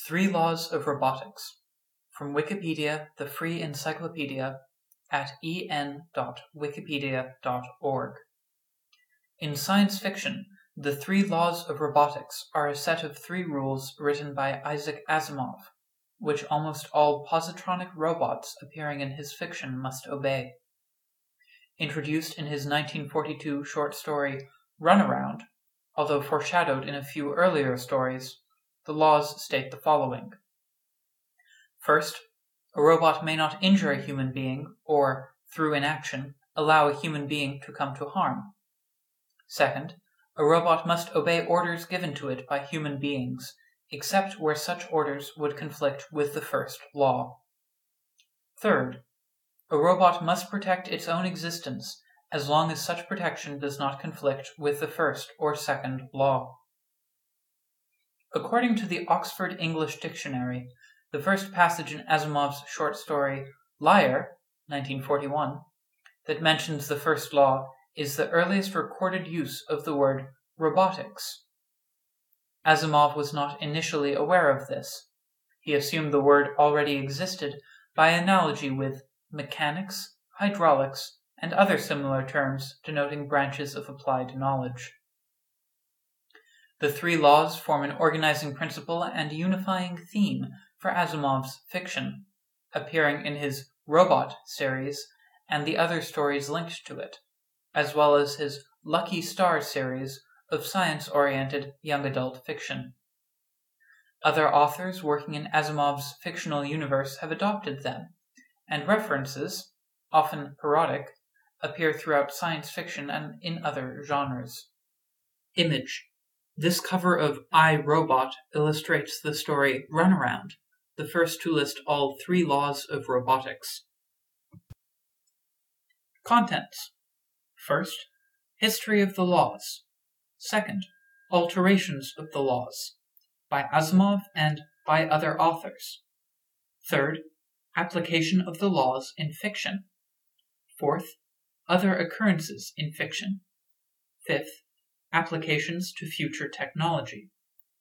Three Laws of Robotics, from Wikipedia, the free encyclopedia, at en.wikipedia.org. In science fiction, the three laws of robotics are a set of three rules written by Isaac Asimov, which almost all positronic robots appearing in his fiction must obey. Introduced in his 1942 short story Runaround, although foreshadowed in a few earlier stories, the laws state the following. First, a robot may not injure a human being or, through inaction, allow a human being to come to harm. Second, a robot must obey orders given to it by human beings, except where such orders would conflict with the first law. Third, a robot must protect its own existence as long as such protection does not conflict with the first or second law. According to the Oxford English Dictionary, the first passage in Asimov's short story Liar, 1941, that mentions the first law is the earliest recorded use of the word robotics. Asimov was not initially aware of this. He assumed the word already existed by analogy with mechanics, hydraulics, and other similar terms denoting branches of applied knowledge. The three laws form an organizing principle and unifying theme for Asimov's fiction, appearing in his Robot series and the other stories linked to it, as well as his Lucky Star series of science-oriented young adult fiction. Other authors working in Asimov's fictional universe have adopted them, and references, often parodic, appear throughout science fiction and in other genres. Image. This cover of I, Robot illustrates the story Runaround, the first to list all three laws of robotics. Contents. First, history of the laws. Second, alterations of the laws, by Asimov and by other authors. Third, application of the laws in fiction. Fourth, other occurrences in fiction. Fifth, applications to future technology.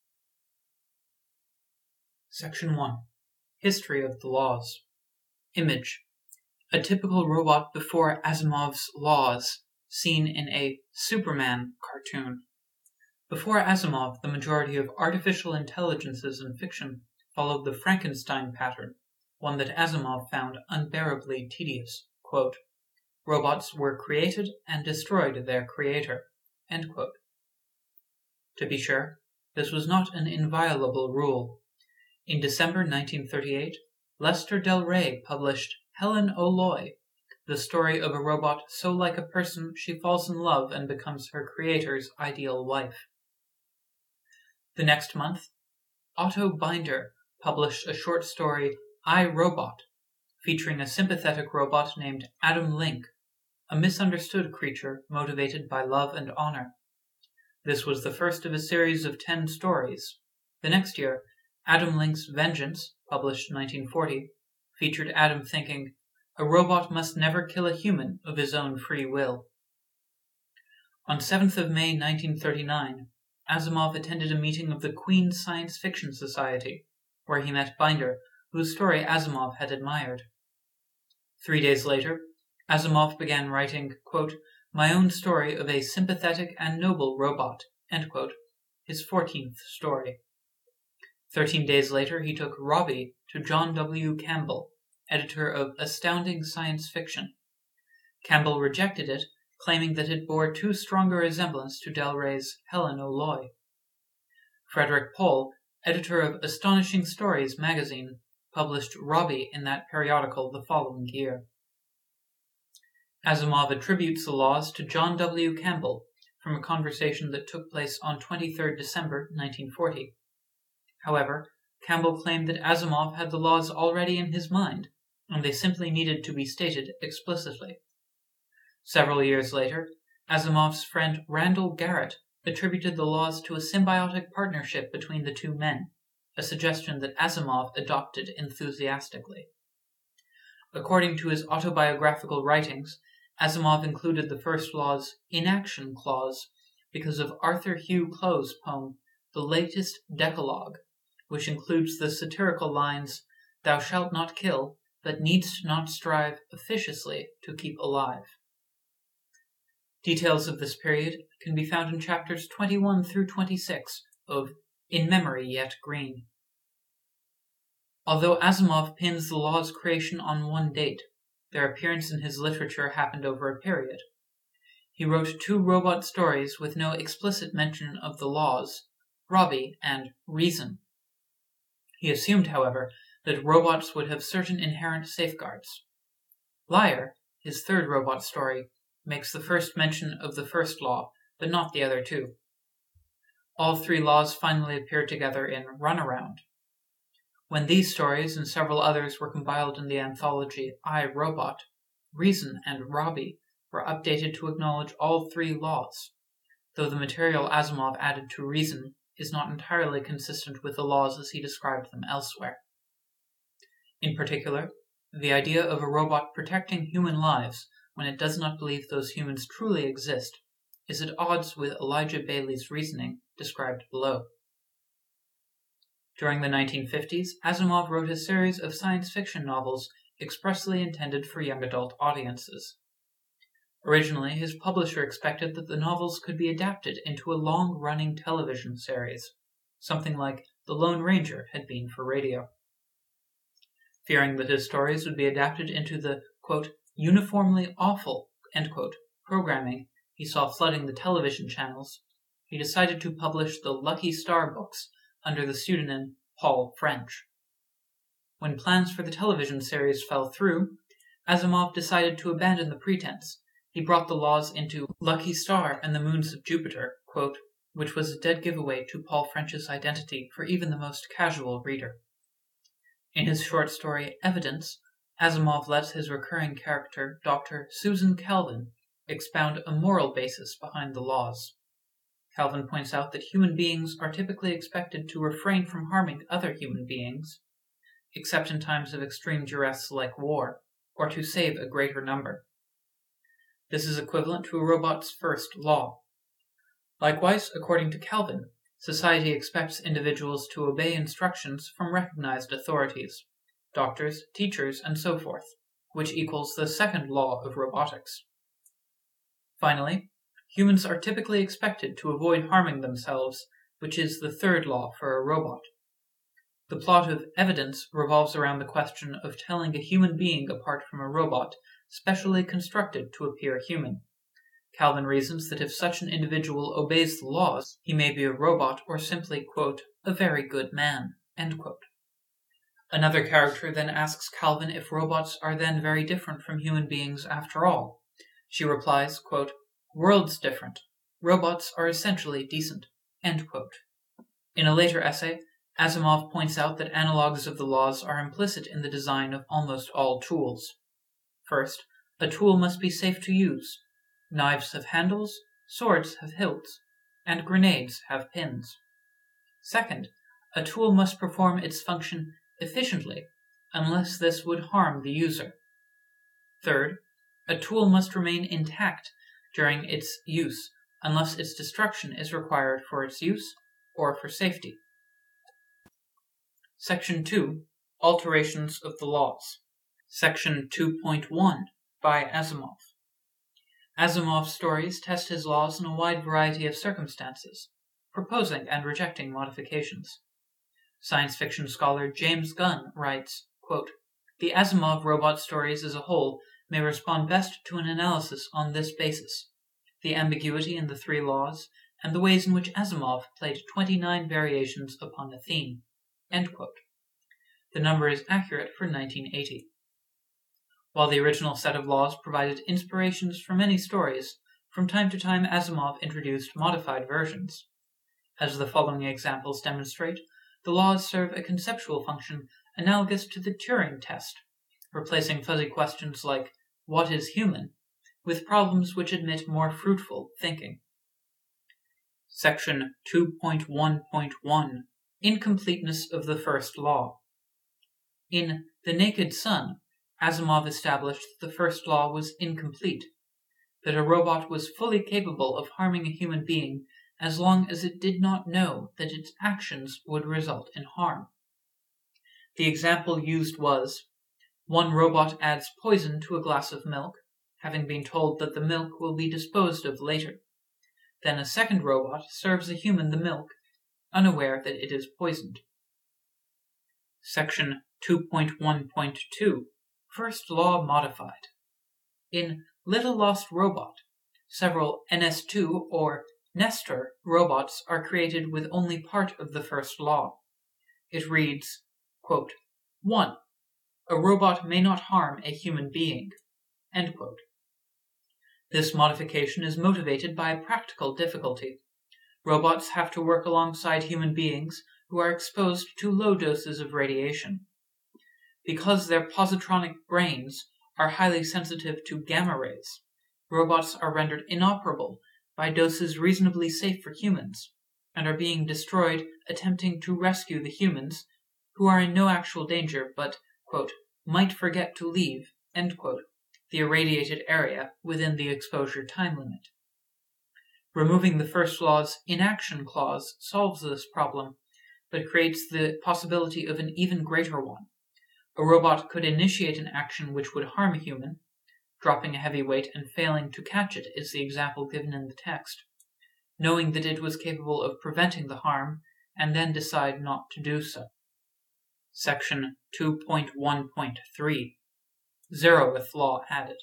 Section 1. History of the laws. Image. A typical robot before Asimov's laws, seen in a Superman cartoon. Before Asimov, the majority of artificial intelligences in fiction followed the Frankenstein pattern, one that Asimov found unbearably tedious. Quote, robots were created and destroyed their creator. End quote. To be sure, this was not an inviolable rule. In December 1938, Lester Del Rey published Helen O'Loy, the story of a robot so like a person she falls in love and becomes her creator's ideal wife. The next month, Otto Binder published a short story, I, Robot, featuring a sympathetic robot named Adam Link, a misunderstood creature motivated by love and honor. This was the first of a series of 10 stories. The next year, Adam Link's Vengeance, published in 1940, featured Adam thinking, a robot must never kill a human of his own free will. On 7th of May 1939, Asimov attended a meeting of the Queen's Science Fiction Society, where he met Binder, whose story Asimov had admired. 3 days later, Asimov began writing, quote, my own story of a sympathetic and noble robot, end quote, his 14th story. 13 days later, he took Robbie to John W. Campbell, editor of Astounding Science Fiction. Campbell rejected it, claiming that it bore too strong a resemblance to Del Rey's Helen O'Loy. Frederick Pohl, editor of Astonishing Stories magazine, published Robbie in that periodical the following year. Asimov attributes the laws to John W. Campbell from a conversation that took place on 23 December 1940. However, Campbell claimed that Asimov had the laws already in his mind, and they simply needed to be stated explicitly. Several years later, Asimov's friend Randall Garrett attributed the laws to a symbiotic partnership between the two men, a suggestion that Asimov adopted enthusiastically. According to his autobiographical writings, Asimov included the first law's inaction clause because of Arthur Hugh Close's poem The Latest Decalogue, which includes the satirical lines, "Thou shalt not kill, but needst not strive officiously to keep alive." Details of this period can be found in chapters 21 through 26 of In Memory Yet Green. Although Asimov pins the law's creation on one date, their appearance in his literature happened over a period. He wrote 2 robot stories with no explicit mention of the laws, Robbie and Reason. He assumed, however, that robots would have certain inherent safeguards. Liar, his 3rd robot story, makes the first mention of the first law, but not the other 2. All 3 laws finally appeared together in Runaround. When these stories and several others were compiled in the anthology I, Robot, Reason and Robbie were updated to acknowledge all 3 laws, though the material Asimov added to Reason is not entirely consistent with the laws as he described them elsewhere. In particular, the idea of a robot protecting human lives when it does not believe those humans truly exist is at odds with Elijah Bailey's reasoning described below. During the 1950s, Asimov wrote a series of science fiction novels expressly intended for young adult audiences. Originally, his publisher expected that the novels could be adapted into a long-running television series, something like The Lone Ranger had been for radio. Fearing that his stories would be adapted into the, quote, uniformly awful, end quote, programming he saw flooding the television channels, he decided to publish the Lucky Star books under the pseudonym Paul French. When plans for the television series fell through, Asimov decided to abandon the pretense. He brought the laws into Lucky Star and the Moons of Jupiter, quote, which was a dead giveaway to Paul French's identity for even the most casual reader. In his short story Evidence, Asimov lets his recurring character, Dr. Susan Calvin, expound a moral basis behind the laws. Calvin points out that human beings are typically expected to refrain from harming other human beings, except in times of extreme duress like war, or to save a greater number. This is equivalent to a robot's first law. Likewise, according to Calvin, society expects individuals to obey instructions from recognized authorities, doctors, teachers, and so forth, which equals the second law of robotics. Finally, humans are typically expected to avoid harming themselves, which is the third law for a robot. The plot of Evidence revolves around the question of telling a human being apart from a robot specially constructed to appear human. Calvin reasons that if such an individual obeys the laws, he may be a robot or simply, quote, a very good man, end quote. Another character then asks Calvin if robots are then very different from human beings after all. She replies, quote, worlds different. Robots are essentially decent, end quote. In a later essay, Asimov points out that analogues of the laws are implicit in the design of almost all tools. First, a tool must be safe to use. Knives have handles, swords have hilts, and grenades have pins. Second, a tool must perform its function efficiently, unless this would harm the user. Third, a tool must remain intact during its use, unless its destruction is required for its use or for safety. Section 2. Alterations of the Laws. Section 2.1 by Asimov. Asimov's stories test his laws in a wide variety of circumstances, proposing and rejecting modifications. Science fiction scholar James Gunn writes, quote, the Asimov robot stories as a whole may respond best to an analysis on this basis: the ambiguity in the 3 laws, and the ways in which Asimov played 29 variations upon a theme. End quote. The number is accurate for 1980. While the original set of laws provided inspirations for many stories, from time to time Asimov introduced modified versions. As the following examples demonstrate, the laws serve a conceptual function analogous to the Turing test, replacing fuzzy questions like, what is human, with problems which admit more fruitful thinking. Section 2.1.1 Incompleteness of the First Law. In The Naked Sun, Asimov established that the first law was incomplete, that a robot was fully capable of harming a human being as long as it did not know that its actions would result in harm. The example used was, one robot adds poison to a glass of milk, having been told that the milk will be disposed of later. Then a second robot serves a human the milk, unaware that it is poisoned. Section 2.1.2 First Law Modified. In Little Lost Robot, several NS2 or Nestor robots are created with only part of the first law. It reads, quote, 1. A robot may not harm a human being. End quote. This modification is motivated by a practical difficulty. Robots have to work alongside human beings who are exposed to low doses of radiation. Because their positronic brains are highly sensitive to gamma rays, robots are rendered inoperable by doses reasonably safe for humans, and are being destroyed attempting to rescue the humans, who are in no actual danger but, quote, might forget to leave, end quote, the irradiated area within the exposure time limit. Removing the first law's inaction clause solves this problem, but creates the possibility of an even greater one. A robot could initiate an action which would harm a human. Dropping a heavy weight and failing to catch it is the example given in the text, knowing that it was capable of preventing the harm, and then decide not to do so. Section 2.1.3 Zeroth Law Added.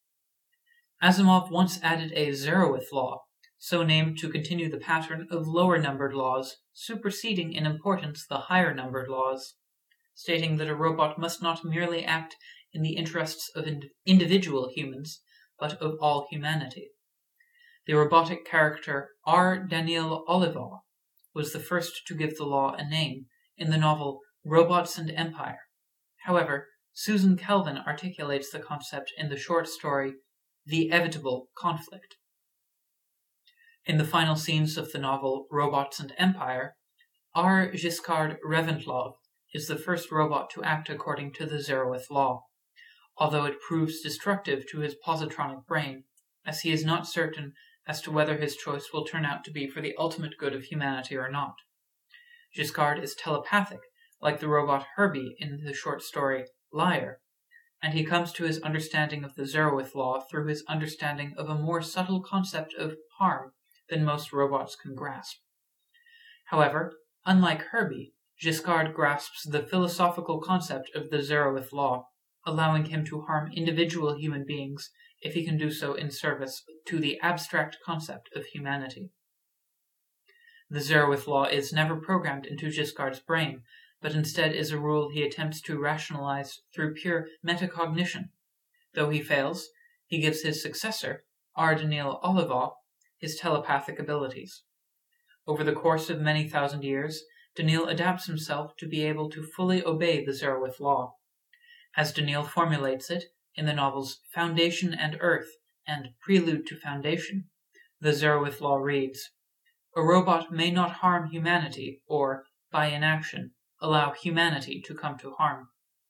Asimov once added a zeroth law, so named to continue the pattern of lower-numbered laws superseding in importance the higher-numbered laws, stating that a robot must not merely act in the interests of individual humans, but of all humanity. The robotic character R. Daniel Olivaw was the first to give the law a name in the novel Robots and Empire. However, Susan Calvin articulates the concept in the short story The Evitable Conflict. In the final scenes of the novel Robots and Empire, R. Giscard Reventlow is the first robot to act according to the zeroth law, although it proves destructive to his positronic brain, as he is not certain as to whether his choice will turn out to be for the ultimate good of humanity or not. Giscard is telepathic, like the robot Herbie in the short story Liar, and he comes to his understanding of the zeroth law through his understanding of a more subtle concept of harm than most robots can grasp. However, unlike Herbie, Giscard grasps the philosophical concept of the zeroth law, allowing him to harm individual human beings if he can do so in service to the abstract concept of humanity. The zeroth law is never programmed into Giscard's brain, but instead is a rule he attempts to rationalize through pure metacognition. Though he fails, he gives his successor, R. Daniel Olivaw, his telepathic abilities. Over the course of many thousand years, Daniel adapts himself to be able to fully obey the zeroth law. As Daniel formulates it in the novels Foundation and Earth and Prelude to Foundation, the zeroth law reads, a robot may not harm humanity or, by inaction, allow humanity to come to harm.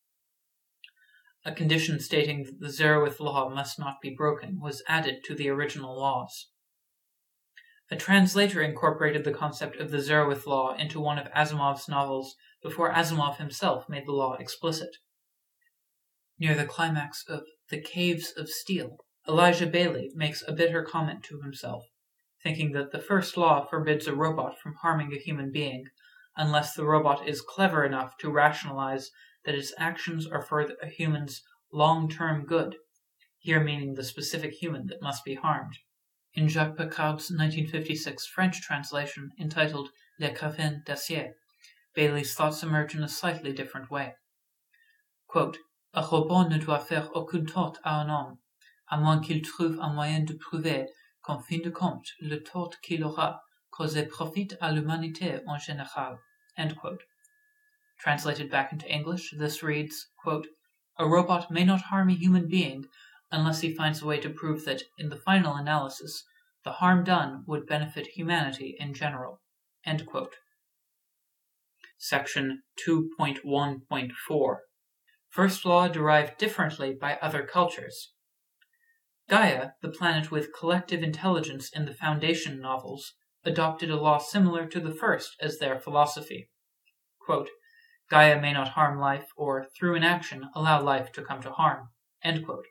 A condition stating that the zeroth law must not be broken was added to the original laws. A translator incorporated the concept of the zeroth law into one of Asimov's novels before Asimov himself made the law explicit. Near the climax of The Caves of Steel, Elijah Bailey makes a bitter comment to himself, thinking that the first law forbids a robot from harming a human being unless the robot is clever enough to rationalize that its actions are for a human's long-term good, here meaning the specific human that must be harmed. In Jacques Picard's 1956 French translation entitled Les Cavernes d'Acier, Bailey's thoughts emerge in a slightly different way. Quote, a robot ne doit faire aucune tort à un homme, à moins qu'il trouve un moyen de prouver qu'en fin de compte, le tort qu'il aura causé profite à l'humanité en général. End quote. Translated back into English, this reads, quote, a robot may not harm a human being unless he finds a way to prove that, in the final analysis, the harm done would benefit humanity in general. End quote. Section 2.1.4 First law derived differently by other cultures. Gaia, the planet with collective intelligence in the Foundation novels, adopted a law similar to the first as their philosophy. Quote, Gaia may not harm life, or through inaction allow life to come to harm. End quote.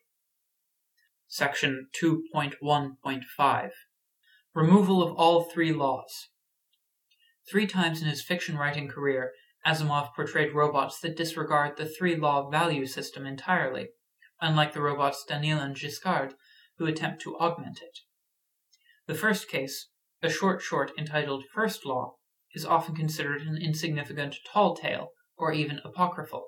Section 2.1.5 Removal of all three laws. 3 times in his fiction writing career, Asimov portrayed robots that disregard the 3-law value system entirely, unlike the robots Daniel and Giscard, who attempt to augment it. The first case, a short entitled First Law, is often considered an insignificant tall tale, or even apocryphal.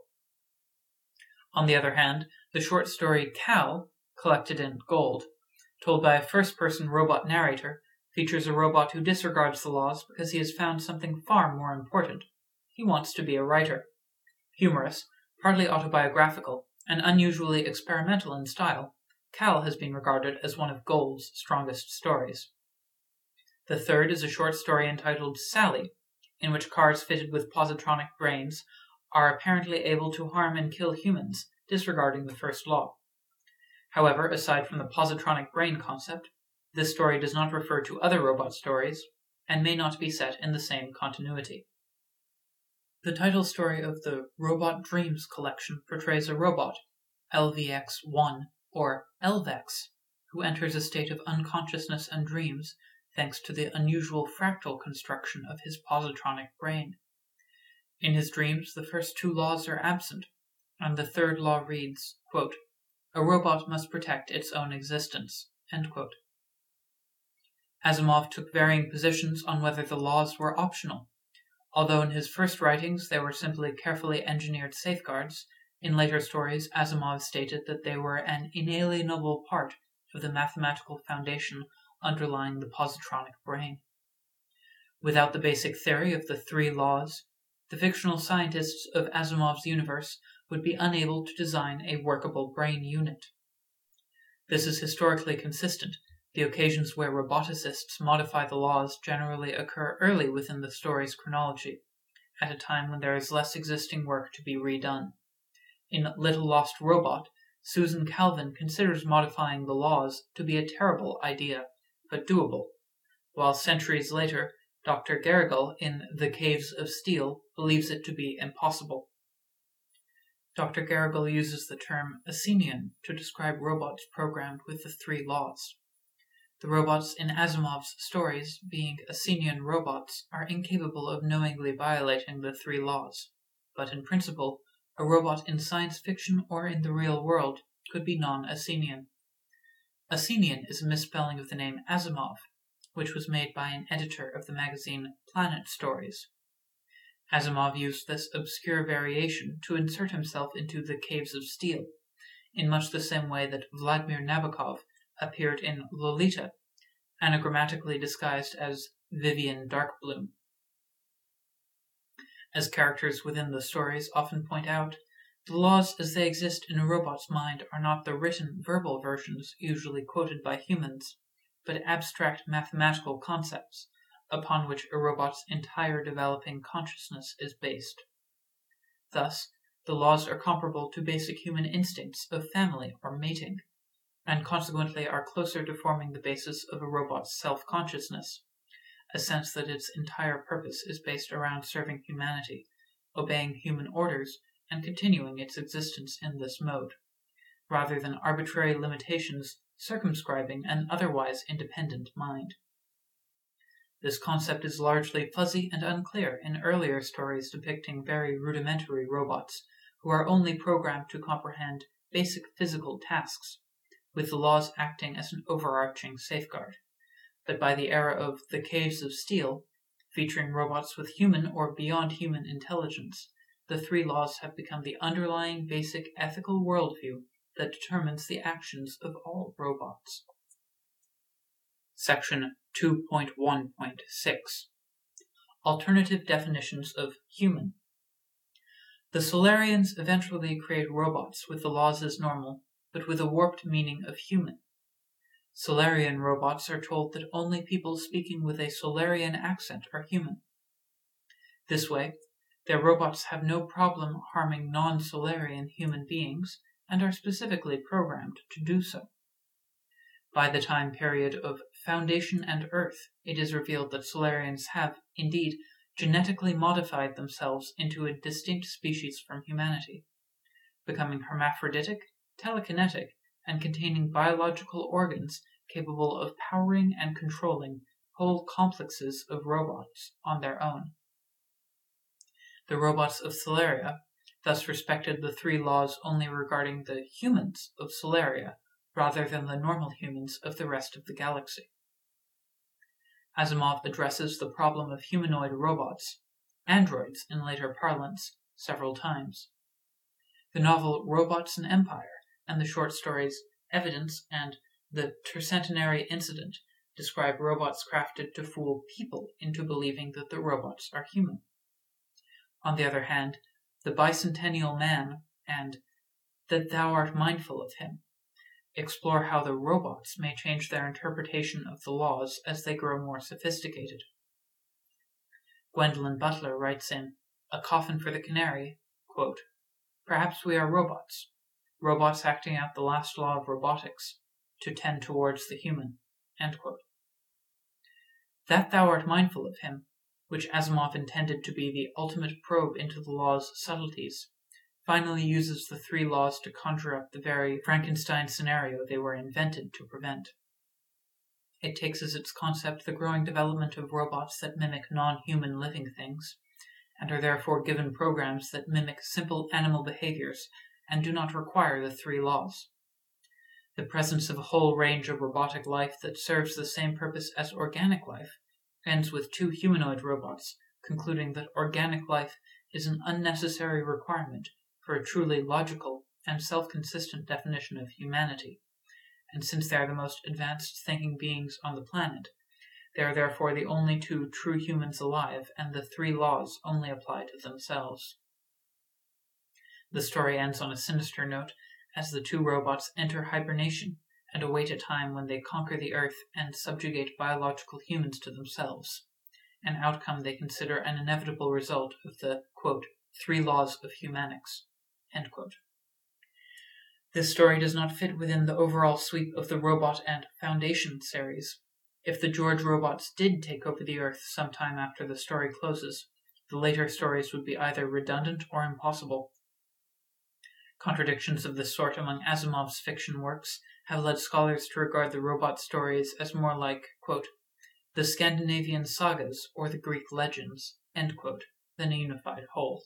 On the other hand, the short story Cal, collected in Gold, told by a first-person robot narrator, features a robot who disregards the laws because he has found something far more important. He wants to be a writer. Humorous, partly autobiographical, and unusually experimental in style, Cal has been regarded as one of Gold's strongest stories. The third is a short story entitled Sally, in which cars fitted with positronic brains are apparently able to harm and kill humans, disregarding the first law. However, aside from the positronic brain concept, this story does not refer to other robot stories and may not be set in the same continuity. The title story of the Robot Dreams collection portrays a robot, LVX-1, or Elvex, who enters a state of unconsciousness and dreams thanks to the unusual fractal construction of his positronic brain. In his dreams, the first 2 laws are absent, and the third law reads, quote, A robot must protect its own existence. End quote. Asimov took varying positions on whether the laws were optional. Although in his first writings they were simply carefully engineered safeguards, in later stories Asimov stated that they were an inalienable part of the mathematical foundation underlying the positronic brain. Without the basic theory of the 3 laws, the fictional scientists of Asimov's universe would be unable to design a workable brain unit. This is historically consistent. The occasions where roboticists modify the laws generally occur early within the story's chronology, at a time when there is less existing work to be redone. In Little Lost Robot, Susan Calvin considers modifying the laws to be a terrible idea, but doable, while centuries later, Dr. Gergel in The Caves of Steel believes it to be impossible. Dr. Gergel uses the term Asenian to describe robots programmed with the 3 laws. The robots in Asimov's stories, being Asenian robots, are incapable of knowingly violating the 3 laws, but in principle, a robot in science fiction or in the real world could be non-Asenian. Asenian is a misspelling of the name Asimov, which was made by an editor of the magazine Planet Stories. Asimov used this obscure variation to insert himself into The Caves of Steel, in much the same way that Vladimir Nabokov appeared in Lolita, anagrammatically disguised as Vivian Darkbloom. As characters within the stories often point out, the laws as they exist in a robot's mind are not the written, verbal versions usually quoted by humans, but abstract mathematical concepts upon which a robot's entire developing consciousness is based. Thus, the laws are comparable to basic human instincts of family or mating, and consequently are closer to forming the basis of a robot's self-consciousness, a sense that its entire purpose is based around serving humanity, obeying human orders, and continuing its existence in this mode, rather than arbitrary limitations circumscribing an otherwise independent mind. This concept is largely fuzzy and unclear in earlier stories depicting very rudimentary robots who are only programmed to comprehend basic physical tasks, with the laws acting as an overarching safeguard. But by the era of The Caves of Steel, featuring robots with human or beyond human intelligence, the 3 laws have become the underlying basic ethical worldview that determines the actions of all robots. Section 2.1.6 Alternative definitions of human. The Solarians eventually create robots with the laws as normal, but with a warped meaning of human. Solarian robots are told that only people speaking with a Solarian accent are human. This way, their robots have no problem harming non-Solarian human beings and are specifically programmed to do so. By the time period of Foundation and Earth, it is revealed that Solarians have, indeed, genetically modified themselves into a distinct species from humanity, becoming hermaphroditic, telekinetic, and containing biological organs capable of powering and controlling whole complexes of robots on their own. The robots of Solaria thus respected the three laws only regarding the humans of Solaria rather than the normal humans of the rest of the galaxy. Asimov addresses the problem of humanoid robots, androids in later parlance, several times. The novel Robots and Empire and the short stories Evidence and The Tercentenary Incident describe robots crafted to fool people into believing that the robots are human. On the other hand, The Bicentennial Man and That Thou Art Mindful of Him explore how the robots may change their interpretation of the laws as they grow more sophisticated. Gwendolyn Butler writes in A Coffin for the Canary, quote, "Perhaps we are robots acting out the last law of robotics, to tend towards the human." End quote. That Thou Art Mindful of Him, which Asimov intended to be the ultimate probe into the law's subtleties, finally uses the three laws to conjure up the very Frankenstein scenario they were invented to prevent. It takes as its concept the growing development of robots that mimic non-human living things, and are therefore given programs that mimic simple animal behaviors and do not require the three laws. The presence of a whole range of robotic life that serves the same purpose as organic life ends with two humanoid robots concluding that organic life is an unnecessary requirement for a truly logical and self-consistent definition of humanity, and since they are the most advanced thinking beings on the planet, they are therefore the only two true humans alive, and the three laws only apply to themselves. The story ends on a sinister note as the two robots enter hibernation and await a time when they conquer the Earth and subjugate biological humans to themselves, an outcome they consider an inevitable result of the, quote, three laws of humanics. End quote. This story does not fit within the overall sweep of the Robot and Foundation series. If the George robots did take over the Earth sometime after the story closes, the later stories would be either redundant or impossible. Contradictions of this sort among Asimov's fiction works have led scholars to regard the robot stories as more like, quote, the Scandinavian sagas or the Greek legends, end quote, than a unified whole.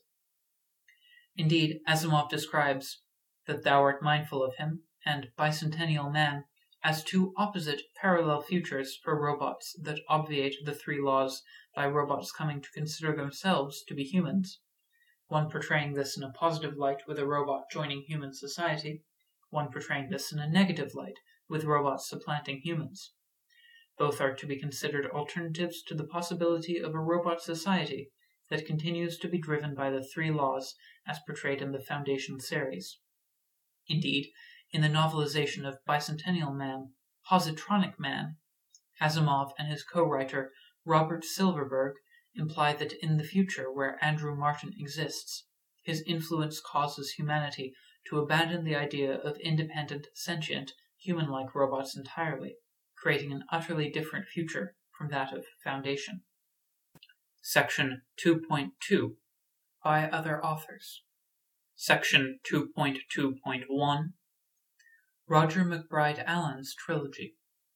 Indeed, Asimov describes That Thou Art Mindful of Him and Bicentennial Man as two opposite parallel futures for robots that obviate the three laws by robots coming to consider themselves to be humans, one portraying this in a positive light with a robot joining human society, one portraying this in a negative light with robots supplanting humans. Both are to be considered alternatives to the possibility of a robot society that continues to be driven by the three laws as portrayed in the Foundation series. Indeed, in the novelization of Bicentennial Man, Positronic Man, Asimov and his co-writer Robert Silverberg imply that in the future where Andrew Martin exists, his influence causes humanity to abandon the idea of independent, sentient, human-like robots entirely, creating an utterly different future from that of Foundation. Section 2.2 by other authors. Section 2.2.1 Roger MacBride Allen's Trilogy.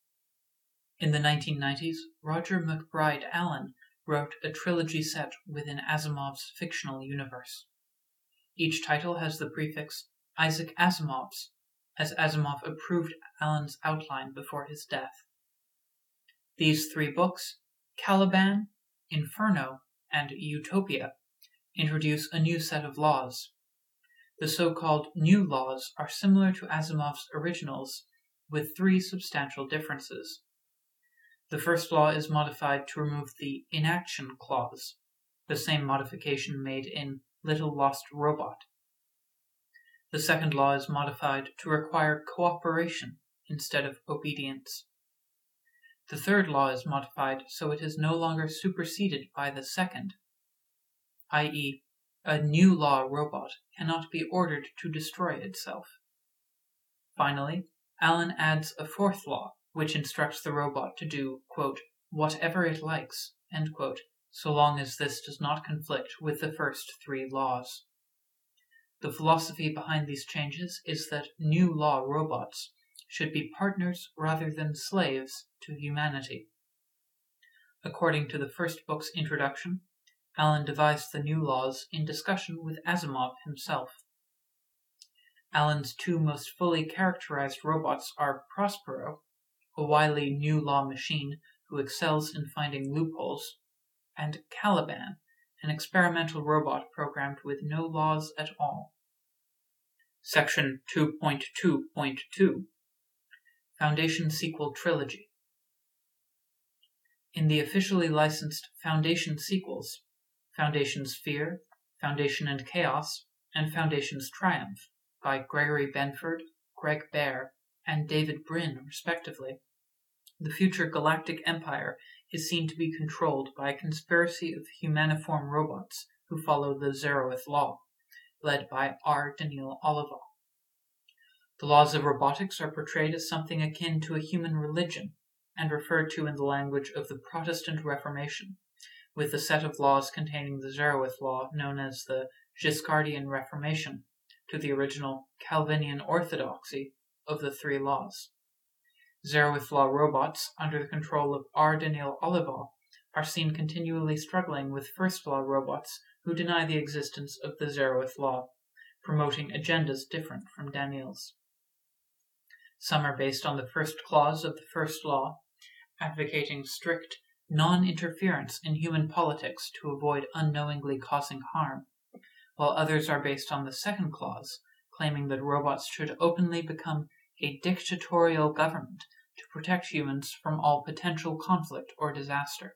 In the 1990s, Roger MacBride Allen wrote a trilogy set within Asimov's fictional universe. Each title has the prefix Isaac Asimov's, as Asimov approved Allen's outline before his death. These three books, Caliban, Inferno, and Utopia, introduce a new set of laws. The so-called new laws are similar to Asimov's originals, with three substantial differences. The first law is modified to remove the inaction clause, the same modification made in Little Lost Robot. The second law is modified to require cooperation instead of obedience. The third law is modified so it is no longer superseded by the second, i.e., a new law robot cannot be ordered to destroy itself. Finally, Allen adds a fourth law, which instructs the robot to do, quote, whatever it likes, end quote, so long as this does not conflict with the first three laws. The philosophy behind these changes is that new law robots should be partners rather than slaves to humanity. According to the first book's introduction, Alan devised the new laws in discussion with Asimov himself. Alan's two most fully characterized robots are Prospero, a wily new law machine who excels in finding loopholes, and Caliban, an experimental robot programmed with no laws at all. Section 2.2.2 Foundation Sequel Trilogy. In the officially licensed Foundation sequels, Foundation Sphere, Foundation and Chaos, and Foundation's Triumph, by Gregory Benford, Greg Bear, and David Brin, respectively, the future galactic empire is seen to be controlled by a conspiracy of humaniform robots who follow the Zeroth Law, led by R. Daniel Olivaw. The laws of robotics are portrayed as something akin to a human religion and referred to in the language of the Protestant Reformation, with the set of laws containing the Zeroth Law known as the Giscardian Reformation, to the original Calvinian orthodoxy of the three laws. Zeroth Law robots, under the control of R. Daniel Olivaw, are seen continually struggling with First Law robots who deny the existence of the Zeroth Law, promoting agendas different from Daniel's. Some are based on the first clause of the First Law, advocating strict non-interference in human politics to avoid unknowingly causing harm, while others are based on the second clause, claiming that robots should openly become a dictatorial government to protect humans from all potential conflict or disaster.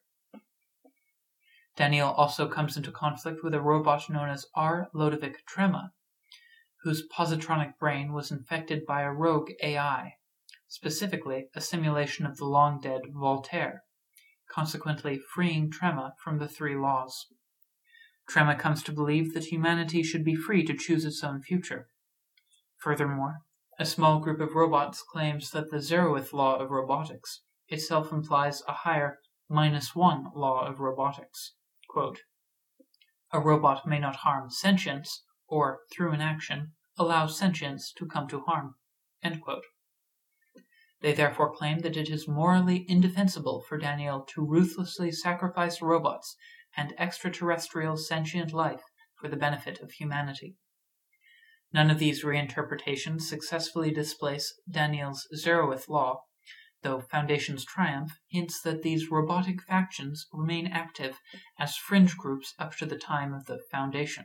Daniel also comes into conflict with a robot known as R. Lodovic Trema, whose positronic brain was infected by a rogue AI, specifically a simulation of the long-dead Voltaire, consequently freeing Trema from the three laws. Trema comes to believe that humanity should be free to choose its own future. Furthermore, a small group of robots claims that the Zeroth Law of robotics itself implies a higher -1 law of robotics. Quote, a robot may not harm sentience, or, through an action, allow sentience to come to harm. End quote. They therefore claim that it is morally indefensible for Daniel to ruthlessly sacrifice robots and extraterrestrial sentient life for the benefit of humanity. None of these reinterpretations successfully displace Daniel's Zeroth Law, though Foundation's Triumph hints that these robotic factions remain active as fringe groups up to the time of the Foundation.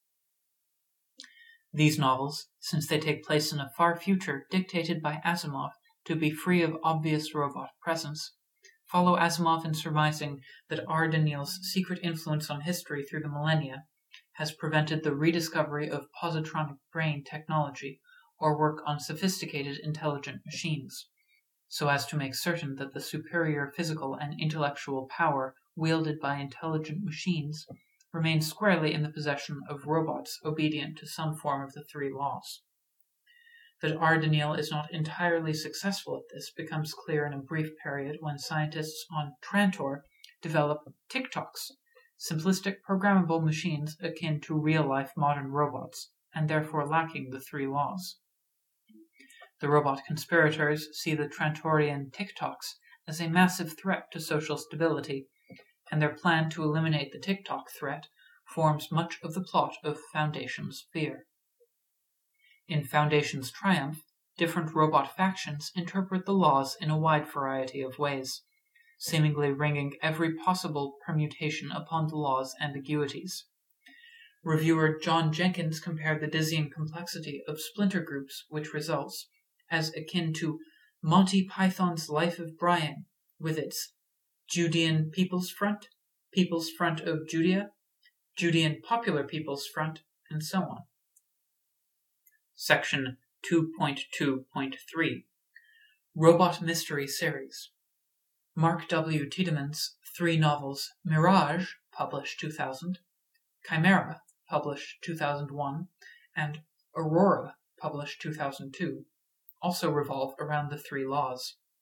These novels, since they take place in a far future dictated by Asimov to be free of obvious robot presence, follow Asimov in surmising that R. Daniel's secret influence on history through the millennia has prevented the rediscovery of positronic brain technology or work on sophisticated intelligent machines, so as to make certain that the superior physical and intellectual power wielded by intelligent machines remains squarely in the possession of robots obedient to some form of the three laws. That R. Daniel is not entirely successful at this becomes clear in a brief period when scientists on Trantor develop TikToks, simplistic programmable machines akin to real-life modern robots, and therefore lacking the three laws. The robot conspirators see the Trantorian TikToks as a massive threat to social stability, and their plan to eliminate the TikTok threat forms much of the plot of Foundation's Sphere. In Foundation's Triumph, different robot factions interpret the laws in a wide variety of ways, seemingly wringing every possible permutation upon the law's ambiguities. Reviewer John Jenkins compared the dizzying complexity of splinter groups which results as akin to Monty Python's Life of Brian, with its Judean People's Front of Judea, Judean Popular People's Front, and so on. Section 2.2.3 Robot Mystery Series. Mark W. Tiedemann's three novels Mirage, published 2000, Chimera, published 2001, and Aurora, published 2002, also revolve around the three laws.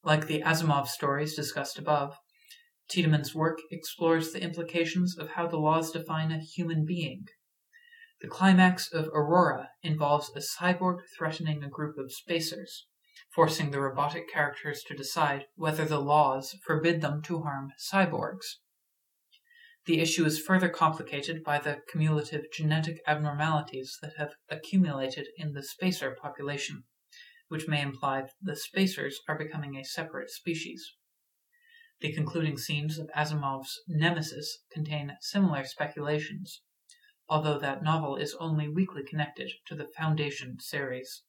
Like the Asimov stories discussed above, Tiedemann's work explores the implications of how the laws define a human being. The climax of Aurora involves a cyborg threatening a group of spacers, forcing the robotic characters to decide whether the laws forbid them to harm cyborgs. The issue is further complicated by the cumulative genetic abnormalities that have accumulated in the spacer population, which may imply that the spacers are becoming a separate species. The concluding scenes of Asimov's Nemesis contain similar speculations, although that novel is only weakly connected to the Foundation series.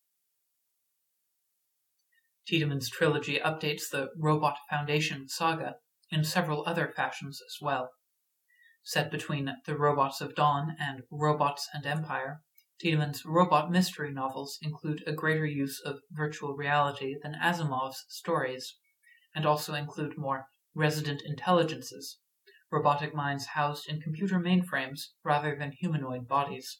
Tiedemann's trilogy updates the Robot Foundation saga in several other fashions as well. Set between The Robots of Dawn and Robots and Empire, Tiedemann's robot mystery novels include a greater use of virtual reality than Asimov's stories, and also include more resident intelligences, robotic minds housed in computer mainframes rather than humanoid bodies.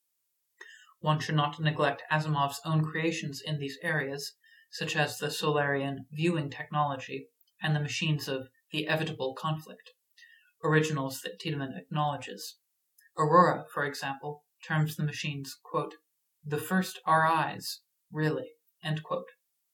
One should not neglect Asimov's own creations in these areas, such as the Solarian viewing technology and the machines of The Evitable Conflict, originals that Tiedemann acknowledges. Aurora, for example, terms the machines, quote, "the first RIs, really," end quote.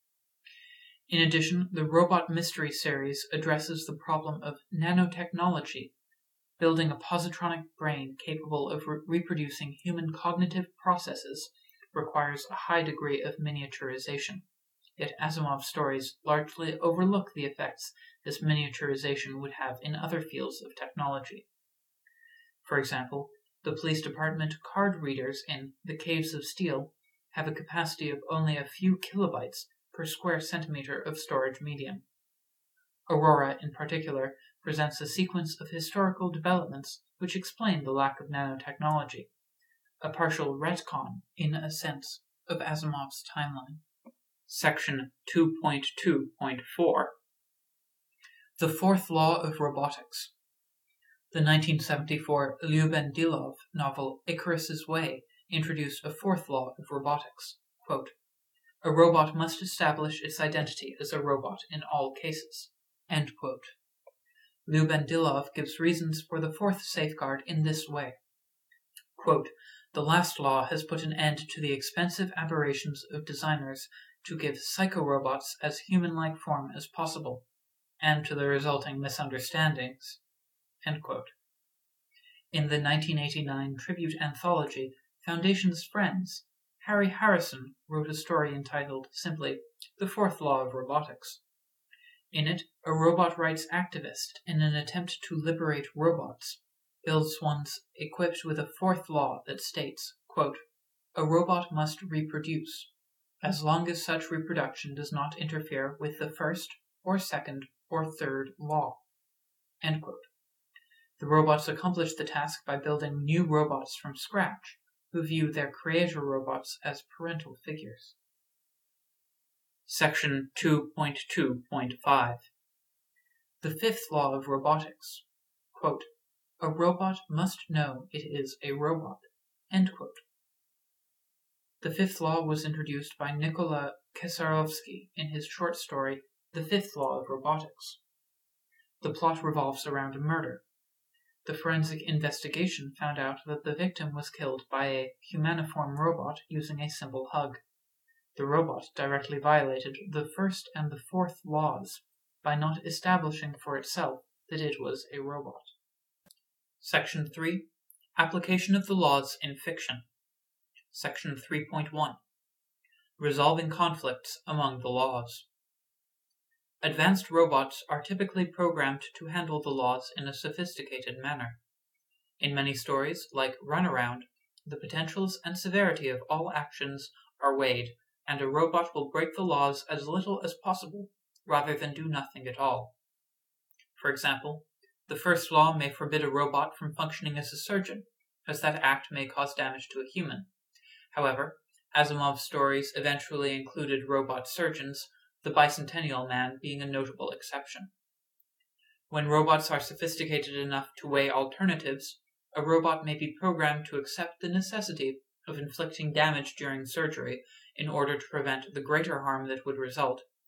In addition, the Robot Mystery series addresses the problem of nanotechnology. Building a positronic brain capable of reproducing human cognitive processes requires a high degree of miniaturization. Yet Asimov's stories largely overlook the effects this miniaturization would have in other fields of technology. For example, the police department card readers in The Caves of Steel have a capacity of only a few kilobytes per square centimeter of storage medium. Aurora, in particular, presents a sequence of historical developments which explain the lack of nanotechnology, a partial retcon, in a sense, of Asimov's timeline. Section 2.2.4 The Fourth Law of Robotics. The 1974 Lyuben Dilov novel Icarus's Way introduced a fourth law of robotics. Quote, "A robot must establish its identity as a robot in all cases." End quote. Lyuben Dilov gives reasons for the fourth safeguard in this way. Quote, "The last law has put an end to the expensive aberrations of designers to give psychorobots as human-like form as possible, and to the resulting misunderstandings." End quote. In the 1989 tribute anthology Foundation's Friends, Harry Harrison wrote a story entitled simply The Fourth Law of Robotics. In it, a robot rights activist, in an attempt to liberate robots, builds ones equipped with a fourth law that states, quote, "A robot must reproduce, as long as such reproduction does not interfere with the first or second or third law." End quote. The robots accomplish the task by building new robots from scratch, who view their creator robots as parental figures. Section 2.2.5 The Fifth Law of Robotics. Quote, "A robot must know it is a robot." End quote. The fifth law was introduced by Nikola Kesarovsky in his short story The Fifth Law of Robotics. The plot revolves around a murder. The forensic investigation found out that the victim was killed by a humaniform robot using a simple hug. The robot directly violated the first and the fourth laws by not establishing for itself that it was a robot. Section 3. Application of the laws in fiction. Section 3.1. Resolving conflicts among the laws. Advanced robots are typically programmed to handle the laws in a sophisticated manner. In many stories, like Runaround, the potentials and severity of all actions are weighed, and a robot will break the laws as little as possible, rather than do nothing at all. For example, the first law may forbid a robot from functioning as a surgeon, as that act may cause damage to a human. However, Asimov's stories eventually included robot surgeons, the Bicentennial Man being a notable exception. When robots are sophisticated enough to weigh alternatives, a robot may be programmed to accept the necessity of inflicting damage during surgery in order to prevent the greater harm that would result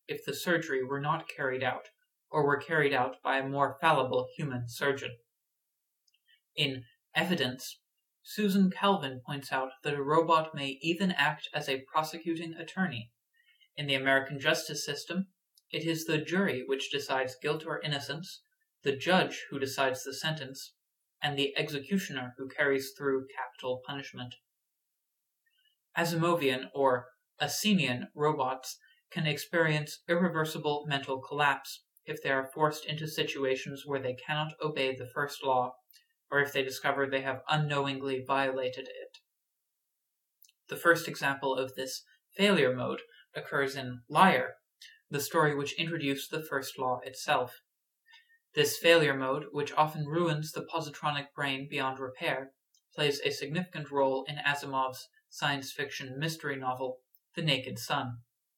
if the surgery were not carried out, or were carried out by a more fallible human surgeon. In Evidence, Susan Calvin points out that a robot may even act as a prosecuting attorney. In the American justice system, it is the jury which decides guilt or innocence, the judge who decides the sentence, and the executioner who carries through capital punishment. Asimovian or Asimian robots can experience irreversible mental collapse if they are forced into situations where they cannot obey the first law, or if they discover they have unknowingly violated it. The first example of this failure mode occurs in Liar, the story which introduced the first law itself. This failure mode, which often ruins the positronic brain beyond repair, plays a significant role in Asimov's science fiction mystery novel, The Naked Sun.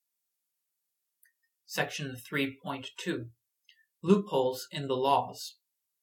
Section 3.2 Loopholes in the Laws.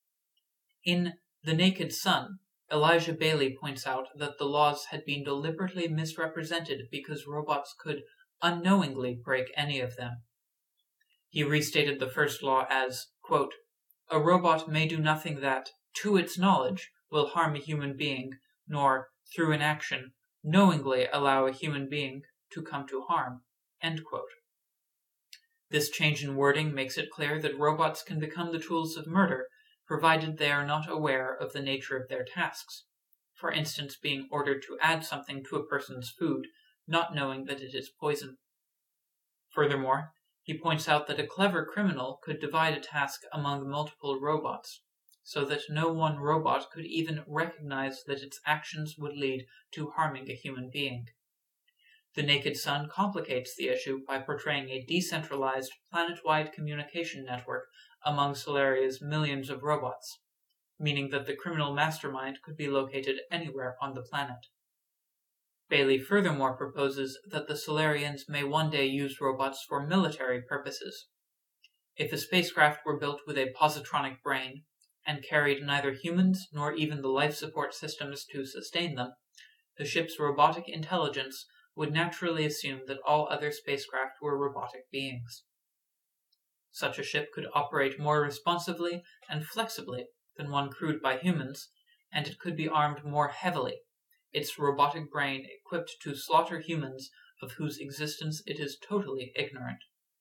In The Naked Sun, Elijah Bailey points out that the laws had been deliberately misrepresented because robots could unknowingly break any of them. He restated the first law as, quote, "A robot may do nothing that, to its knowledge, will harm a human being, nor, through an action, knowingly allow a human being to come to harm." End quote. This change in wording makes it clear that robots can become the tools of murder, provided they are not aware of the nature of their tasks. For instance, being ordered to add something to a person's food, not knowing that it is poison. Furthermore, he points out that a clever criminal could divide a task among multiple robots, so that no one robot could even recognize that its actions would lead to harming a human being. The Naked Sun complicates the issue by portraying a decentralized, planet-wide communication network among Solaria's millions of robots, meaning that the criminal mastermind could be located anywhere on the planet. Bailey furthermore proposes that the Solarians may one day use robots for military purposes. If a spacecraft were built with a positronic brain, and carried neither humans nor even the life support systems to sustain them, the ship's robotic intelligence would naturally assume that all other spacecraft were robotic beings. Such a ship could operate more responsively and flexibly than one crewed by humans, and it could be armed more heavily, its robotic brain equipped to slaughter humans of whose existence it is totally ignorant.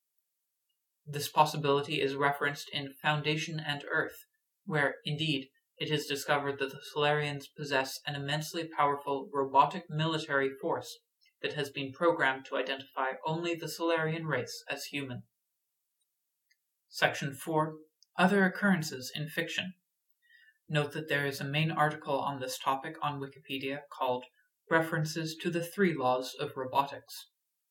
This possibility is referenced in Foundation and Earth, where, indeed, it is discovered that the Solarians possess an immensely powerful robotic military force that has been programmed to identify only the Solarian race as human. Section 4. Other occurrences in fiction. Note that there is a main article on this topic on Wikipedia called References to the Three Laws of Robotics.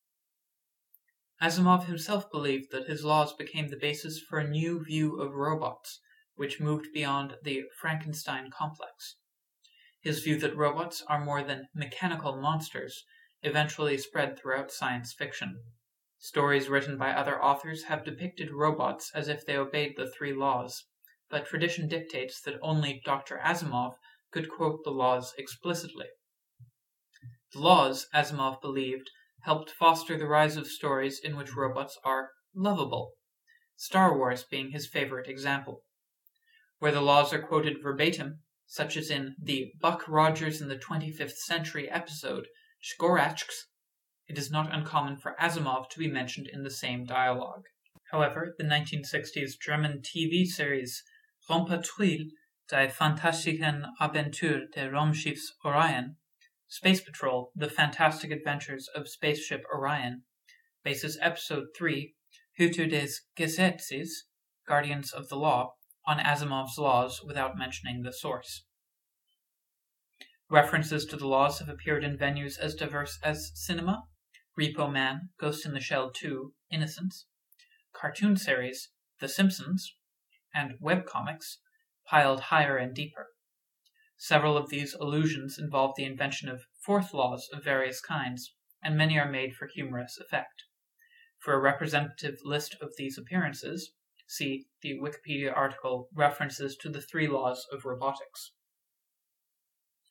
Asimov himself believed that his laws became the basis for a new view of robots, which moved beyond the Frankenstein complex. His view that robots are more than mechanical monsters eventually spread throughout science fiction. Stories written by other authors have depicted robots as if they obeyed the three laws, but tradition dictates that only Dr. Asimov could quote the laws explicitly. The laws, Asimov believed, helped foster the rise of stories in which robots are lovable, Star Wars being his favorite example. Where the laws are quoted verbatim, such as in the Buck Rogers in the 25th Century episode, Shkorachks, it is not uncommon for Asimov to be mentioned in the same dialogue. However, the 1960s German TV series Raumpatrouille, Die fantastischen Abenteuer des Raumschiffs Orion, Space Patrol, The Fantastic Adventures of Spaceship Orion, bases Episode 3, Hüter des Gesetzes, Guardians of the Law, on Asimov's laws without mentioning the source. References to the laws have appeared in venues as diverse as cinema, Repo Man, Ghost in the Shell 2, Innocence, cartoon series, The Simpsons, and webcomics, piled higher and deeper. Several of these allusions involve the invention of fourth laws of various kinds, and many are made for humorous effect. For a representative list of these appearances, see the Wikipedia article References to the Three Laws of Robotics.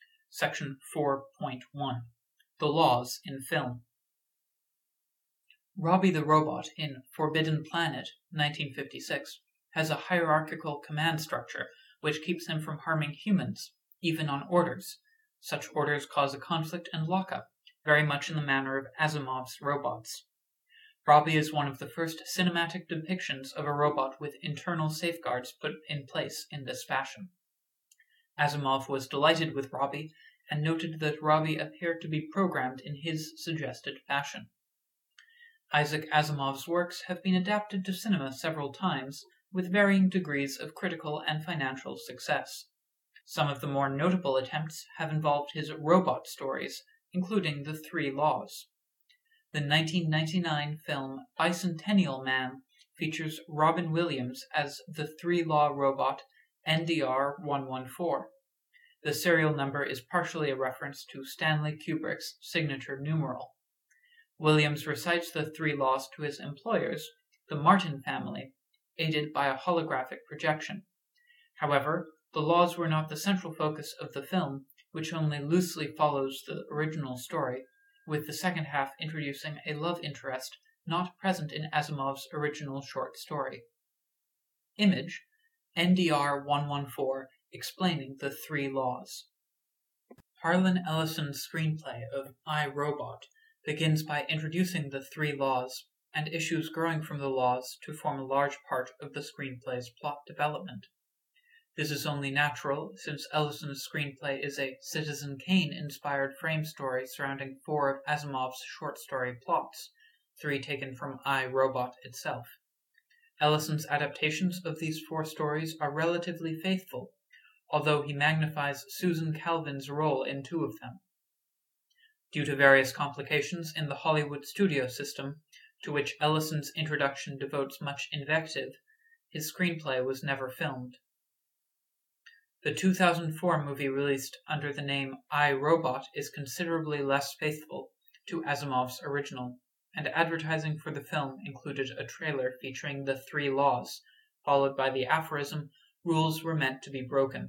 Section 4.1. The Laws in Film. Robbie the Robot in Forbidden Planet, 1956, has a hierarchical command structure which keeps him from harming humans, even on orders. Such orders cause a conflict and lockup, very much in the manner of Asimov's robots. Robbie is one of the first cinematic depictions of a robot with internal safeguards put in place in this fashion. Asimov was delighted with Robbie and noted that Robbie appeared to be programmed in his suggested fashion. Isaac Asimov's works have been adapted to cinema several times, with varying degrees of critical and financial success. Some of the more notable attempts have involved his robot stories, including The Three Laws. The 1999 film Bicentennial Man features Robin Williams as the three-law robot NDR-114. The serial number is partially a reference to Stanley Kubrick's signature numeral. Williams recites the three laws to his employers, the Martin family, aided by a holographic projection. However, the laws were not the central focus of the film, which only loosely follows the original story, with the second half introducing a love interest not present in Asimov's original short story. Image, NDR-114, explaining the three laws. Harlan Ellison's screenplay of I, Robot begins by introducing the three laws and issues growing from the laws to form a large part of the screenplay's plot development. This is only natural, since Ellison's screenplay is a Citizen Kane-inspired frame story surrounding 4 of Asimov's short story plots, 3 taken from I, Robot itself. Ellison's adaptations of these 4 stories are relatively faithful, although he magnifies Susan Calvin's role in 2 of them. Due to various complications in the Hollywood studio system, to which Ellison's introduction devotes much invective, his screenplay was never filmed. The 2004 movie released under the name I, Robot is considerably less faithful to Asimov's original, and advertising for the film included a trailer featuring the 3 laws, followed by the aphorism, "Rules were meant to be broken."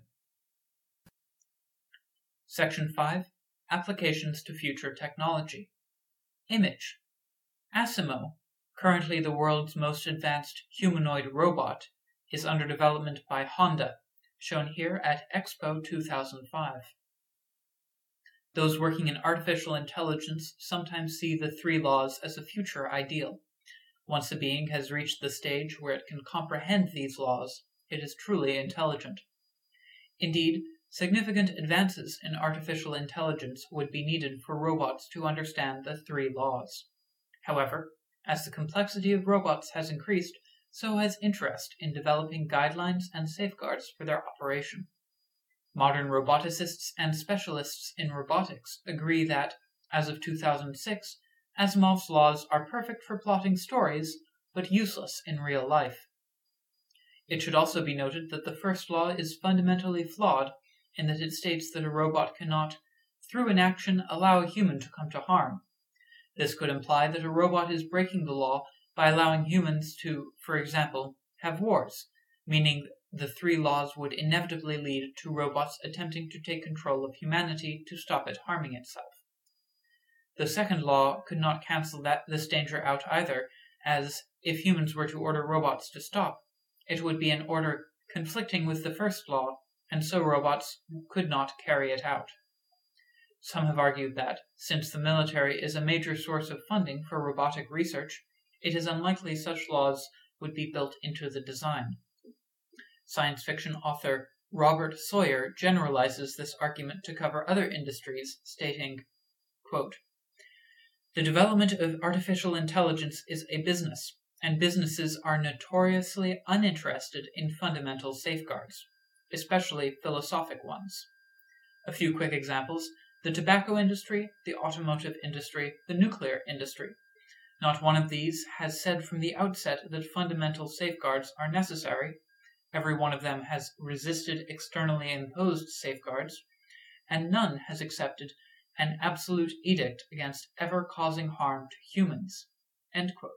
Section 5. Applications to future technology. Image. Asimo, currently the world's most advanced humanoid robot, is under development by Honda, shown here at Expo 2005. Those working in artificial intelligence sometimes see the 3 laws as a future ideal. Once a being has reached the stage where it can comprehend these laws, it is truly intelligent. Indeed, significant advances in artificial intelligence would be needed for robots to understand the 3 laws. However, as the complexity of robots has increased, so has interest in developing guidelines and safeguards for their operation. Modern roboticists and specialists in robotics agree that, as of 2006, Asimov's laws are perfect for plotting stories, but useless in real life. It should also be noted that the first law is fundamentally flawed in that it states that a robot cannot, through inaction, allow a human to come to harm. This could imply that a robot is breaking the law by allowing humans to, for example, have wars, meaning the 3 laws would inevitably lead to robots attempting to take control of humanity to stop it harming itself. The second law could not cancel this danger out either, as if humans were to order robots to stop, it would be an order conflicting with the first law, and so robots could not carry it out. Some have argued that, since the military is a major source of funding for robotic research, it is unlikely such laws would be built into the design. Science fiction author Robert Sawyer generalizes this argument to cover other industries, stating, quote, "The development of artificial intelligence is a business, and businesses are notoriously uninterested in fundamental safeguards, especially philosophic ones. A few quick examples: the tobacco industry, the automotive industry, the nuclear industry. Not one of these has said from the outset that fundamental safeguards are necessary. Every one of them has resisted externally imposed safeguards, and none has accepted an absolute edict against ever causing harm to humans." End quote.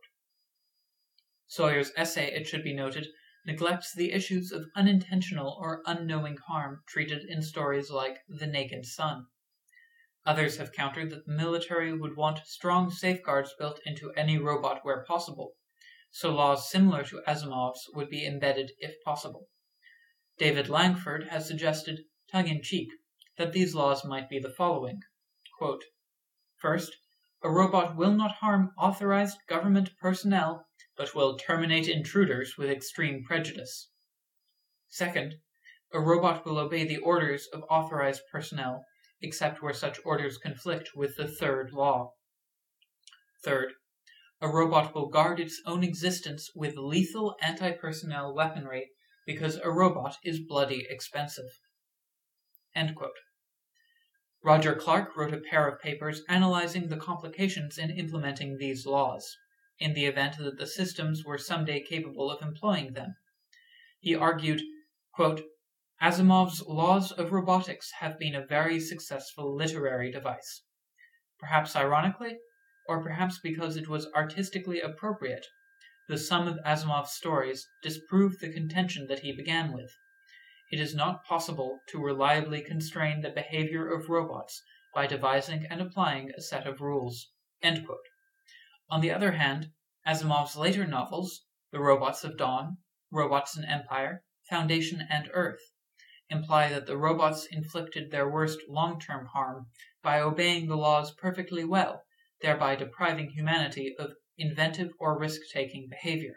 Sawyer's essay, it should be noted, neglects the issues of unintentional or unknowing harm treated in stories like The Naked Sun. Others have countered that the military would want strong safeguards built into any robot where possible, so laws similar to Asimov's would be embedded if possible. David Langford has suggested, tongue-in-cheek, that these laws might be the following. Quote, first, a robot will not harm authorized government personnel, but will terminate intruders with extreme prejudice. Second, a robot will obey the orders of authorized personnel, except where such orders conflict with the third law. Third, a robot will guard its own existence with lethal anti-personnel weaponry because a robot is bloody expensive. End quote. Roger Clark wrote a pair of papers analyzing the complications in implementing these laws, in the event that the systems were someday capable of employing them. He argued, quote, Asimov's laws of robotics have been a very successful literary device. Perhaps ironically, or perhaps because it was artistically appropriate, the sum of Asimov's stories disproved the contention that he began with. It is not possible to reliably constrain the behavior of robots by devising and applying a set of rules. End quote. On the other hand, Asimov's later novels, The Robots of Dawn, Robots and Empire, Foundation and Earth, imply that the robots inflicted their worst long-term harm by obeying the laws perfectly well, thereby depriving humanity of inventive or risk-taking behavior.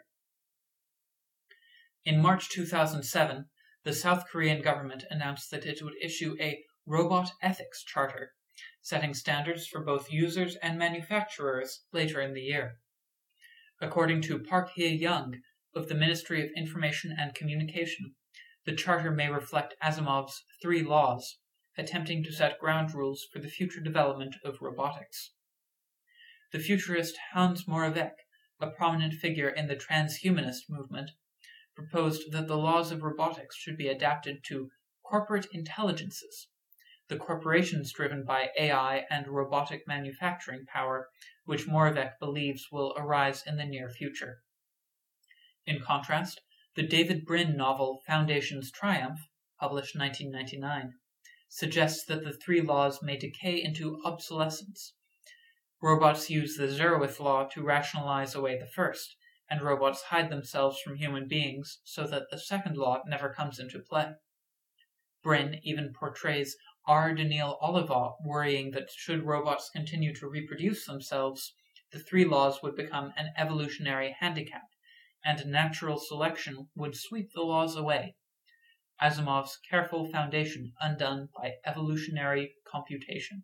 In March 2007, the South Korean government announced that it would issue a robot ethics charter, setting standards for both users and manufacturers later in the year. According to Park Hye-young of the Ministry of Information and Communication, the charter may reflect Asimov's 3 laws, attempting to set ground rules for the future development of robotics. The futurist Hans Moravec, a prominent figure in the transhumanist movement, proposed that the laws of robotics should be adapted to corporate intelligences, the corporations driven by AI and robotic manufacturing power, which Moravec believes will arise in the near future. In contrast, the David Brin novel Foundation's Triumph, published 1999, suggests that the 3 laws may decay into obsolescence. Robots use the zeroth law to rationalize away the first, and robots hide themselves from human beings so that the second law never comes into play. Brin even portrays R. Daniil Olivaw worrying that should robots continue to reproduce themselves, the 3 laws would become an evolutionary handicap, and natural selection would sweep the laws away. Asimov's careful foundation undone by evolutionary computation.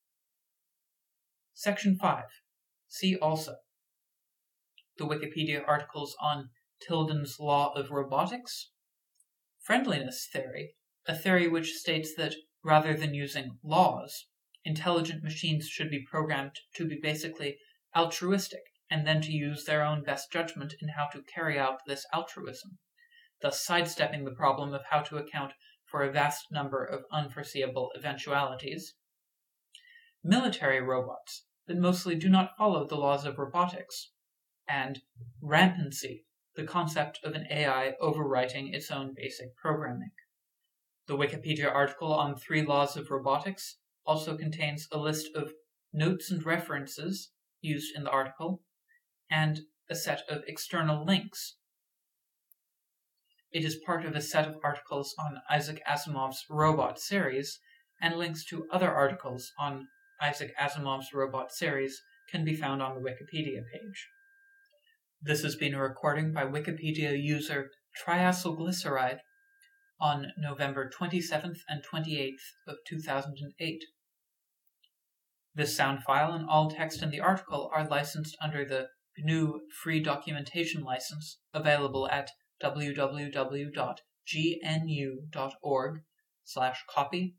Section 5. See also the Wikipedia articles on Tilden's Law of Robotics, Friendliness Theory, a theory which states that, rather than using laws, intelligent machines should be programmed to be basically altruistic and then to use their own best judgment in how to carry out this altruism, thus sidestepping the problem of how to account for a vast number of unforeseeable eventualities. Military robots that mostly do not follow the laws of robotics, and rampancy, the concept of an AI overwriting its own basic programming. The Wikipedia article on 3 laws of robotics also contains a list of notes and references used in the article, and a set of external links. It is part of a set of articles on Isaac Asimov's robot series, and links to other articles on Isaac Asimov's robot series can be found on the Wikipedia page. This has been a recording by Wikipedia user Triacylglyceride on November 27th and 28th of 2008. This sound file and all text in the article are licensed under the GNU Free Documentation License, available at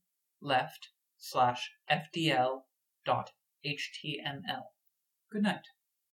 www.gnu.org/copyleft/fdl.html. Good night.